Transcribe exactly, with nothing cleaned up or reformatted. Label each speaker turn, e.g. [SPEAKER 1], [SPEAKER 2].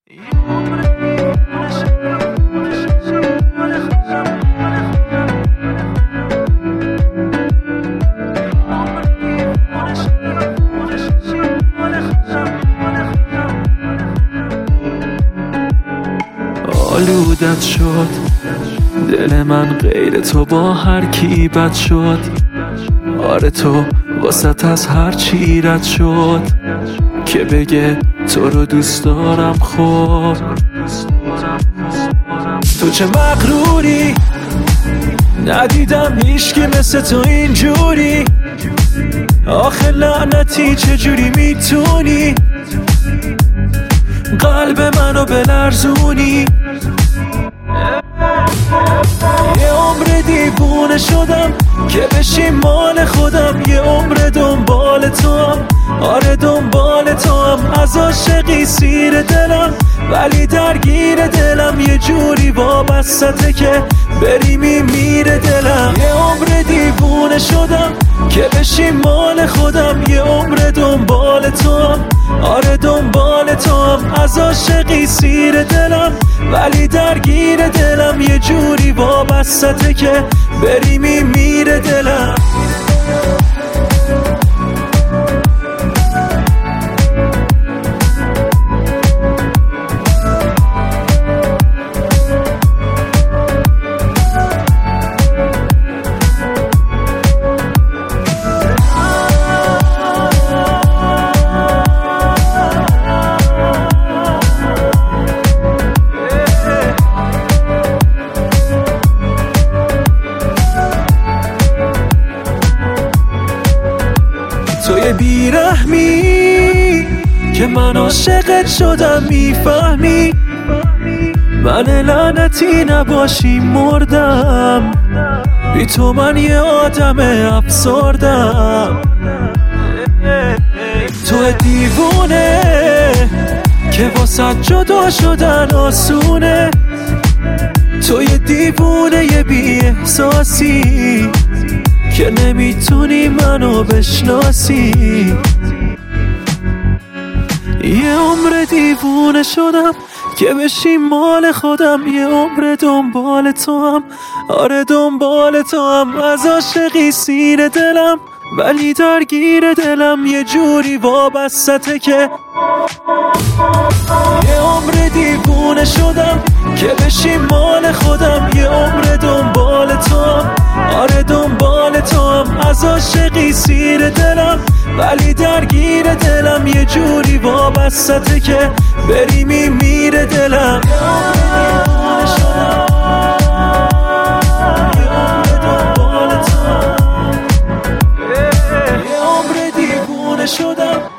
[SPEAKER 1] آلودت شد دل من، غیر تو با هر کی بد شد. آره تو واسط از هر چی رد شد که بگه تو رو دوست دارم. خب تو چه مغروری، ندیدم هیچکی مثل تو اینجوری. آخه لعنتی چجوری میتونی قلب منو بلرزونی؟ یه عمر دیوونه شدم که بشی مال خودم، یه عمر دنبال تو هم. آره دنبال تو هم، از عاشقی سیر دلم، ولی درگیر دلم یه جوری وابسته که بری میمیره دلم. یه عمر دیوونه شدم که بشی مال خودم، یه عمر دنبال تو هم. آره دنبال تو هم، از عاشقی سیر دلم، ولی درگیر دلم یه جوری وابسته که بری میمیره دلم. توی بیرحمی که من عاشقت شدم، میفهمی من لعنتی نباشی مردم. بی تو من یه آدم افسردم. تو دیوونه که واسه جدا شدن آسونه، توی دیوونه یه بی احساسی که نمیتونی منو بشناسی. یه عمر دیوونه شدم که بشی مال خودم، یه عمر دنبال تو هم. آره دنبال تو هم، از عاشقی سیر دلم، ولی درگیر دلم یه جوری وابسته که یه عمر دیوونه شدم که بشی مال خودم، یه عمر دنبال تو هم. آره دنبال تو هم، از عاشقی سیر دلم، ولی درگیر دلم یه جوری وابسته که بری میمیره دلم. یه عمر دیوونه شدم، یه عمر دنبال تو هم. یه عمر دیوونه شدم